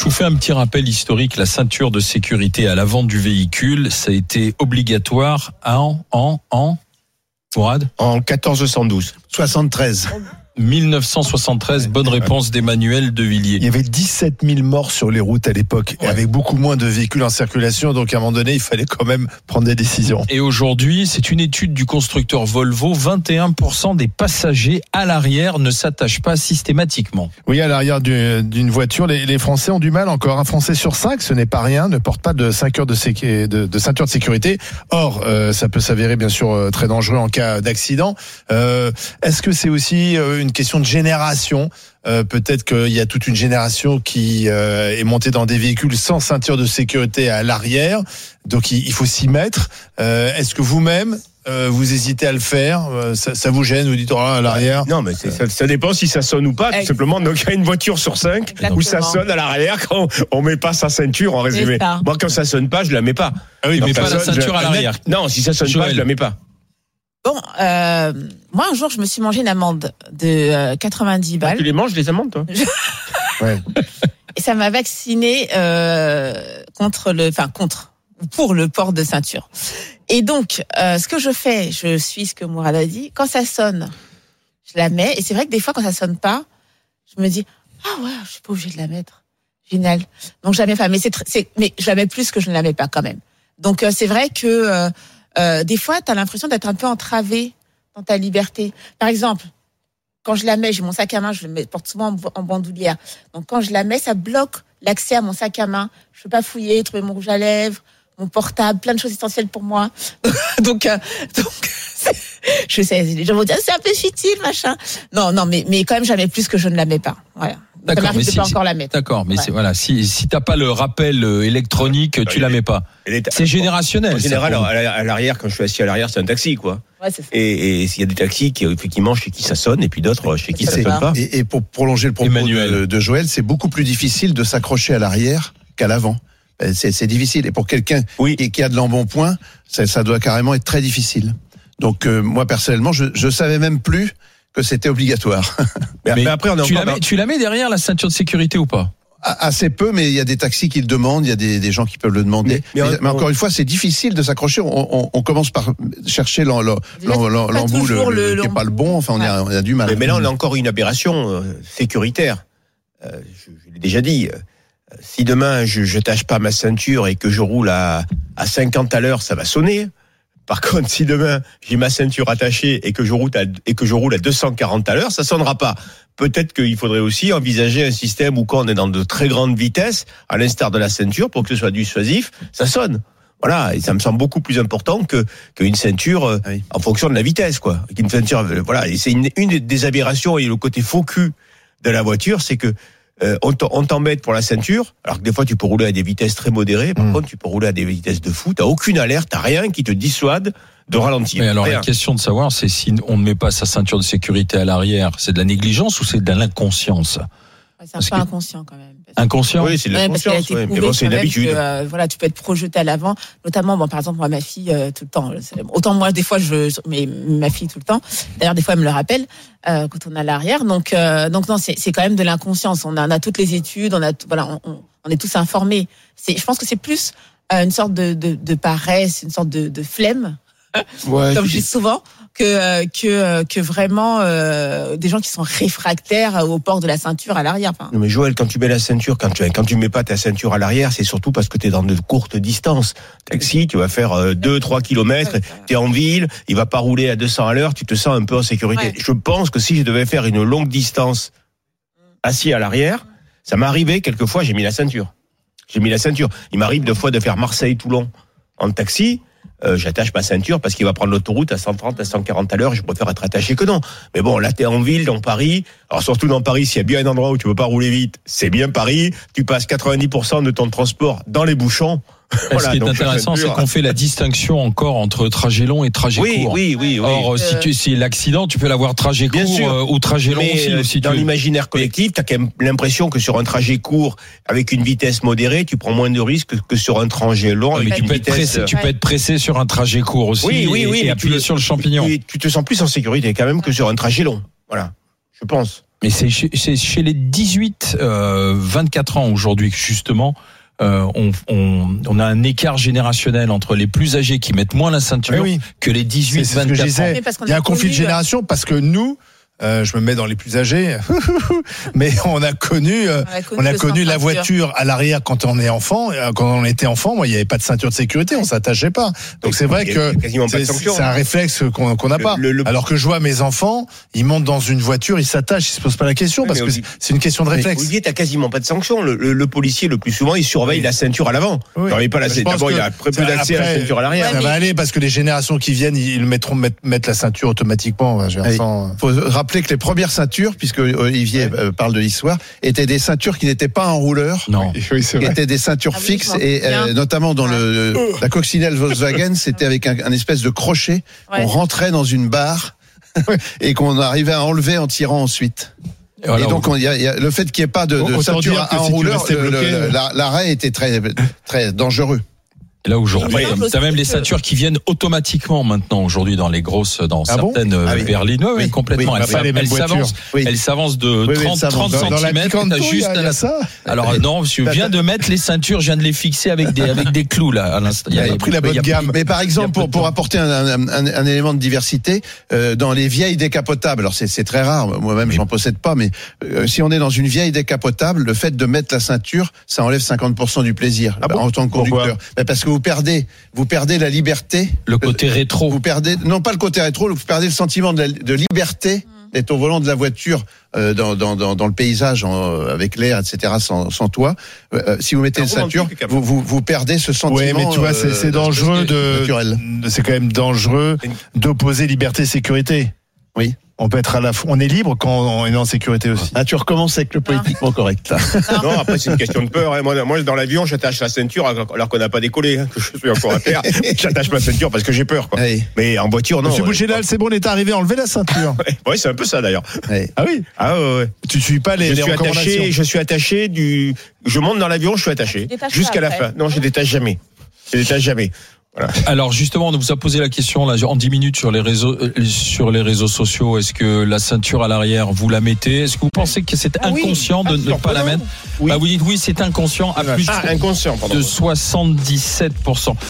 Je vous fais un petit rappel historique. La ceinture de sécurité à l'avant du véhicule, ça a été obligatoire Mourad ? En 1412. 73. 1973, bonne réponse d'Emmanuel Devilliers. Il y avait 17 000 morts sur les routes à l'époque, et avec beaucoup moins de véhicules en circulation, donc à un moment donné, il fallait quand même prendre des décisions. Et aujourd'hui, c'est une étude du constructeur Volvo, 21% des passagers à l'arrière ne s'attachent pas systématiquement. Oui, à l'arrière d'une voiture, les Français ont du mal encore. Un Français sur 5, ce n'est pas rien, ne porte pas de ceinture de sécurité. Or, ça peut s'avérer bien sûr très dangereux en cas d'accident. Est-ce que c'est aussi une question de génération? Peut-être qu'il y a toute une génération qui est montée dans des véhicules sans ceinture de sécurité à l'arrière, donc il faut s'y mettre. Est-ce que vous-même vous hésitez à le faire? Ça vous gêne? Vous dites à l'arrière? Non, mais ça dépend si ça sonne ou pas. Tout simplement, donc il y a une voiture sur 5 Exactement. où ça sonne à l'arrière quand on met pas sa ceinture, en résumé. Moi, quand ça sonne pas, je la mets pas. Ah oui, mais pas la ceinture à l'arrière. Non, si ça sonne pas, je la mets pas. Bon, moi un jour je me suis mangé une amende de 90 balles. Tu les manges les amendes, toi? Ouais. Et ça m'a vacciné pour le port de ceinture. Et donc, ce que je fais, je suis ce que Mourad a dit. Quand ça sonne, je la mets. Et c'est vrai que des fois, quand ça sonne pas, je me dis ah ouais, je suis pas obligée de la mettre. Génial. Donc je la mets pas. Mais mais je la mets plus que je ne la mets pas quand même. Donc c'est vrai que des fois, tu as l'impression d'être un peu entravé dans ta liberté. Par exemple, quand je la mets, j'ai mon sac à main, je le porte souvent en bandoulière. Donc quand je la mets, ça bloque l'accès à mon sac à main. Je peux pas fouiller, trouver mon rouge à lèvres, mon portable, plein de choses essentielles pour moi. donc je sais, les gens vont dire c'est un peu futile, machin. Non, mais quand même jamais plus que je ne la mets pas. Voilà. D'accord, mais pas encore la mettre. D'accord, mais ouais. c'est voilà, si t'as pas le rappel électronique, tu la mets pas. C'est générationnel. En général, à l'arrière, quand je suis assis à l'arrière, c'est un taxi, quoi. Ouais, c'est ça. Et s'il y a des taxis qui effectivement chez qui ça sonne, et puis d'autres chez qui ça sonne pas. Et pour prolonger le propos de Joël, c'est beaucoup plus difficile de s'accrocher à l'arrière qu'à l'avant. C'est difficile. Et pour quelqu'un qui a de l'embonpoint, ça doit carrément être très difficile. Donc moi personnellement, je savais même plus que c'était obligatoire. Mais après, tu la mets derrière la ceinture de sécurité ou pas? Assez peu, mais il y a des taxis qui le demandent, il y a des gens qui peuvent le demander. Mais encore une fois, c'est difficile de s'accrocher. On commence par chercher l'embout qui n'est pas le bon. Enfin, on a du mal. Mais là, on a encore une aberration sécuritaire. Je l'ai déjà dit. Si demain, je tâche pas ma ceinture et que je roule à 50 à l'heure, ça va sonner. Par contre, si demain j'ai ma ceinture attachée et que je roule à 240 à l'heure, ça sonnera pas. Peut-être qu'il faudrait aussi envisager un système où quand on est dans de très grandes vitesses, à l'instar de la ceinture, pour que ce soit dissuasif, ça sonne. Voilà, et ça me semble beaucoup plus important qu'une ceinture en fonction de la vitesse, quoi. Une ceinture, voilà, et c'est une des aberrations et le côté faux cul de la voiture, c'est que on t'embête pour la ceinture, alors que des fois tu peux rouler à des vitesses très modérées. Par contre, tu peux rouler à des vitesses de fou. T'as aucune alerte, t'as rien qui te dissuade de ralentir. Mais alors la question de savoir, c'est si on ne met pas sa ceinture de sécurité à l'arrière, c'est de la négligence ou c'est de l'inconscience? C'est un peu inconscient quand même. Inconscient? Oui, c'est de l'inconscience. Mais bon, c'est une habitude. Voilà, tu peux être projeté à l'avant, notamment, par exemple, moi, ma fille, tout le temps. Autant moi, des fois, mais ma fille tout le temps. D'ailleurs, des fois, elle me le rappelle quand on est à l'arrière. Donc non, c'est quand même de l'inconscience. On a toutes les études, on est tous informés. Je pense que c'est plus une sorte de paresse, une sorte de flemme, comme je dis souvent, que vraiment des gens qui sont réfractaires au port de la ceinture à l'arrière. Non mais Joël, quand tu mets la ceinture, quand tu mets pas ta ceinture à l'arrière, c'est surtout parce que tu es dans de courtes distances. Taxi, tu vas faire 2-3 kilomètres, tu es en ville, il va pas rouler à 200 à l'heure, tu te sens un peu en sécurité. Ouais. Je pense que si je devais faire une longue distance assis à l'arrière, ça m'est arrivé quelquefois, j'ai mis la ceinture. Il m'arrive deux fois de faire Marseille-Toulon en taxi. J'attache ma ceinture parce qu'il va prendre l'autoroute à 130, à 140 à l'heure. Je préfère être attaché que non. Mais bon, là, t'es en ville, dans Paris. Alors, surtout dans Paris, s'il y a bien un endroit où tu peux pas rouler vite, c'est bien Paris. Tu passes 90% de ton transport dans les bouchons. Voilà, ce qui est intéressant, c'est qu'on fait la distinction encore entre trajet long et trajet court. Oui. Or, si l'accident, tu peux l'avoir trajet court ou trajet long aussi. Dans l'imaginaire collectif, t'as quand même l'impression que sur un trajet court, avec une vitesse modérée, tu prends moins de risques que sur un trajet long. Mais tu peux être pressé sur un trajet court aussi. Et appuyer sur le champignon. Tu te sens plus en sécurité quand même que sur un trajet long. Voilà, je pense. Mais c'est chez les 18-24 ans aujourd'hui que justement on a un écart générationnel entre les plus âgés qui mettent moins la ceinture que les 18-24 ans. Il y a un conflit de génération parce que nous, je me mets dans les plus âgés, mais on a connu la voiture à l'arrière quand on est enfant. Quand on était enfant, moi, il n'y avait pas de ceinture de sécurité, on s'attachait pas. Donc c'est vrai que c'est un réflexe qu'on n'a pas. Alors que je vois mes enfants, ils montent dans une voiture, ils s'attachent, ils se posent pas la question parce que c'est une question de réflexe. Olivier, t'as quasiment pas de sanction. Le policier, le plus souvent, il surveille la ceinture à l'avant. Pas la ceinture. D'abord, il a très peu d'accès à la ceinture à l'arrière. Ça va aller parce que les générations qui viennent, ils mettre la ceinture automatiquement. Faut rappeler que les premières ceintures, puisque Olivier parle de l'histoire, étaient des ceintures qui n'étaient pas en rouleur, qui étaient des ceintures fixes et notamment dans la coccinelle Volkswagen, c'était avec un espèce de crochet. On rentrait dans une barre et qu'on arrivait à enlever en tirant ensuite. Et donc il y a le fait qu'il n'y ait pas de ceinture en rouleur, l'arrêt était très très dangereux. Et là aujourd'hui, t'as même les ceintures qui viennent automatiquement maintenant aujourd'hui dans certaines berlines. Oui, complètement. Elles s'avancent de 30 cm. T'as juste alors non, je viens de mettre les ceintures, je viens de les fixer avec des clous là. À l'instant, il a pris la bonne gamme. Mais par exemple, pour apporter un élément de diversité, dans les vieilles décapotables, alors c'est très rare, moi-même j'en possède pas, mais si on est dans une vieille décapotable, le fait de mettre la ceinture, ça enlève 50% du plaisir en tant que conducteur. Parce que vous perdez la liberté. Le côté rétro. Vous perdez, non pas le côté rétro, vous perdez le sentiment de liberté d'être au volant de la voiture dans le paysage avec l'air, etc. sans toit. Si vous mettez une ceinture, vous perdez ce sentiment. Oui, mais tu vois, c'est dangereux c'est quand même dangereux d'opposer liberté et sécurité. Oui. On peut être on est libre quand on est en sécurité aussi. Ah, tu recommences avec le politiquement correct, là. Non, après, c'est une question de peur. Moi, dans l'avion, j'attache la ceinture alors qu'on n'a pas décollé, que je suis encore à terre. J'attache ma ceinture parce que j'ai peur, quoi. Oui. Mais en voiture, non. Monsieur Bouchédal, c'est bon, on est arrivé à enlever la ceinture. Oui, c'est un peu ça, d'ailleurs. Oui. Ah oui? Ah ouais. Tu suis pas les recommandations. Je suis attaché je monte dans l'avion, je suis attaché. Jusqu'à la fin. Non, je détache jamais. Voilà. Alors justement, on vous a posé la question là en 10 minutes sur les réseaux sociaux. Est-ce que la ceinture à l'arrière vous la mettez? Est-ce que vous pensez que c'est inconscient de ne pas la mettre? Vous dites oui, c'est inconscient à plus de 77%.